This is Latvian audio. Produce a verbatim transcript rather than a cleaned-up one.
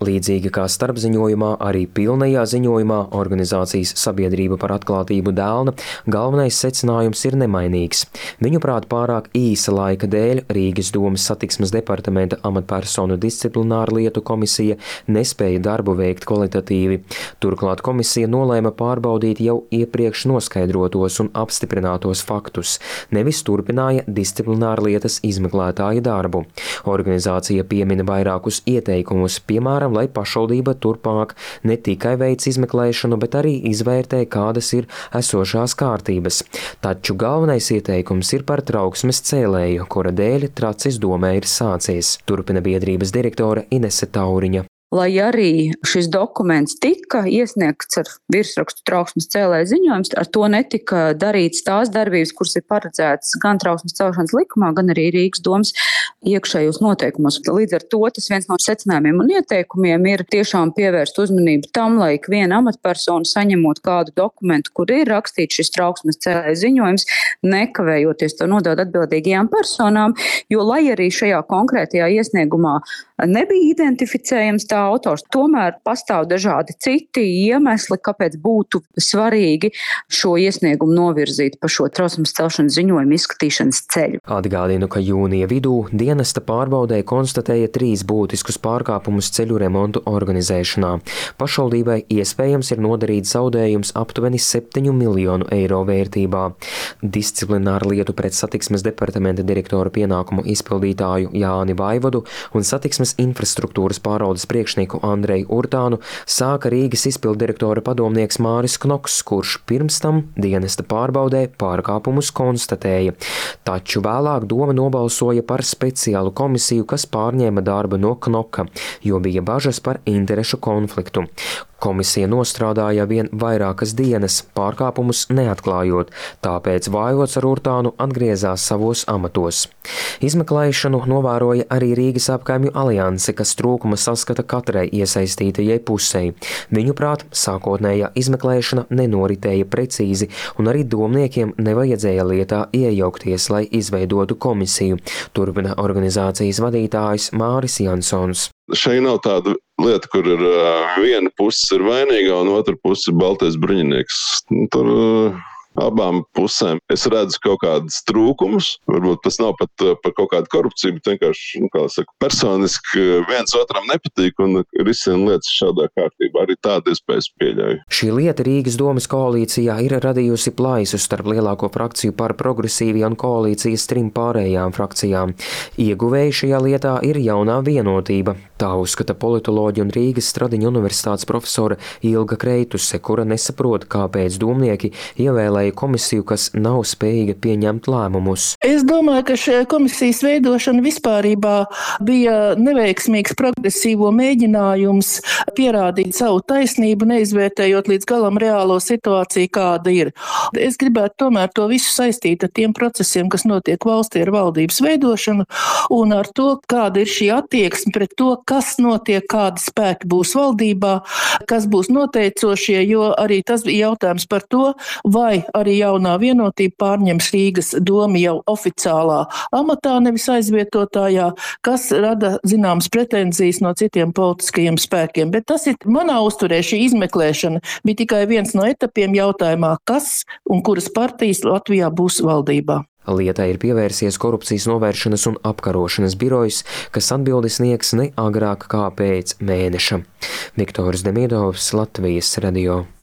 Līdzīgi kā starpziņojumā, arī pilnajā ziņojumā organizācijas Sabiedrība par atklātību Dēlna galvenais secinājums ir nemainīgs. Viņuprāt, pārāk īsa laika dēļ Rīgas domas satiksmes departamenta amatpersonu disciplināru lietu komisija nespēja darbu veikt kvalitatīvi. Turklāt komisija nolēma pārbaudīt jau iepriekš noskaidrotos un apstiprinātos faktus, nevis turpināja disciplināru lietas izmeklētāja darbu. Organizācija piemina vairākus ieteikumus, piemēram, lai pašvaldība turpmāk ne tikai veic izmeklēšanu, bet arī izvērtē, kādas ir esošās kārtības. Taču galvenais ieteikums ir par trauksmes cēlēju, kura dēļ tracis domē ir sācies, turpina biedrības direktore Inese Tauriņa. Lai arī šis dokuments tika iesniegts ar virsrakstu trauksmes cēlēju ziņojums, ar to netika darīts tās darbības, kuras ir paredzētas gan trauksmes celšanas likumā, gan arī Rīgas domas iekšējos noteikumos. Līdz ar to tas viens no secinājumiem un ieteikumiem ir tiešām pievērst uzmanību tam, lai ikviena amatpersona saņemot kādu dokumentu, kur ir rakstīts šis trauksmes cēlēju ziņojums, nekavējoties to nodot atbildīgajām personām, jo lai arī šajā konkrētajā iesniegumā nebija identificējams tā autors, tomēr pastāv dažādi citi iemesli, kāpēc būtu svarīgi šo iesniegumu novirzīt pa šo trauksmes celšanas ziņojumu izskatīšanas ceļu. Atgādinu, ka jūnija vidū dienesta pārbaudē konstatēja trīs būtiskus pārkāpumus ceļu remontu organizēšanā. Pašvaldībai iespējams ir nodarīt zaudējums aptuveni septiņu miljonu eiro vērtībā. Disciplināru lietu pret satiksmes departamenta direktora pienākumu izpildītāju Jāni Vaivodu un satiksmes infrastruktūras pārvaldes priekšnieku Andreju Urtānu sāka Rīgas izpilddirektora padomnieks Māris Knoks, kurš pirms tam dienesta pārbaudē pārkāpumus konstatēja. Taču vēlāk doma nobalsoja par speciālu komisiju, kas pārņēma darbu no Knoka, jo bija bažas par interešu konfliktu. Komisija nostrādāja vien vairākas dienas, pārkāpumus neatklājot, tāpēc Vaivods ar Urtānu atgriezās savos amatos. Izmeklēšanu novēroja arī Rīgas apkaimju alianse, kas trūkuma saskata katrai iesaistītajai pusei. Viņuprāt, sākotnējā izmeklēšana nenoritēja precīzi, un arī domniekiem nevajadzēja lietā iejaukties, lai izveidotu komisiju, turpina organizācijas vadītājs Māris Jansons. Šeit nav tāda lieta, kur ir uh, viena puse ir vainīga un otra puse ir baltais bruņinieks. Tur uh, abām pusēm es redzu kaut kādas trūkumus. Varbūt tas nav pat uh, par kaut kādu korupciju, bet vienkārši, nu, kā saka, personiski viens otram nepatīk un risina lietas šādā kārtībā. Arī tādu iespējas pieļauju. Šī lieta Rīgas domas koalīcijā ir radījusi plaisu starp lielāko frakciju par progresīvi un koalīcijas trim pārējām frakcijām. Ieguvēji šajā lietā ir jaunā vienotība. Tā uzskata politoloģi un Rīgas Stradiņu universitātes profesore Ilga Kreituse, kura nesaprot, kāpēc domnieki ievēlēja komisiju, kas nav spējīga pieņemt lēmumus. Es domāju, ka šī komisijas veidošana vispārībā bija neveiksmīgs progresīvo mēģinājums pierādīt savu taisnību, neizvērtējot līdz galam reālo situāciju, kāda ir. Es gribētu tomēr to visu saistīt ar tiem procesiem, kas notiek valstī ar valdības veidošanu un ar to, kāda ir šī attieksme pret to, kas notiek, kādi spēki būs valdībā, kas būs noteicošie, jo arī tas bija jautājums par to, vai arī jaunā vienotība pārņems Rīgas domu jau oficiālā amatā, nevis aizvietotājā, kas rada zināmas pretenzijas no citiem politiskajiem spēkiem. Bet tas ir manā uzturē šī izmeklēšana bija tikai viens no etapiem jautājumā, kas un kuras partijas Latvijā būs valdībā. Lietai ir pievērsies korupcijas novēršanas un apkarošanas birojs, kas atbildi sniegs ne agrāk kā pēc mēneša. Viktors Demidovs, Latvijas radio.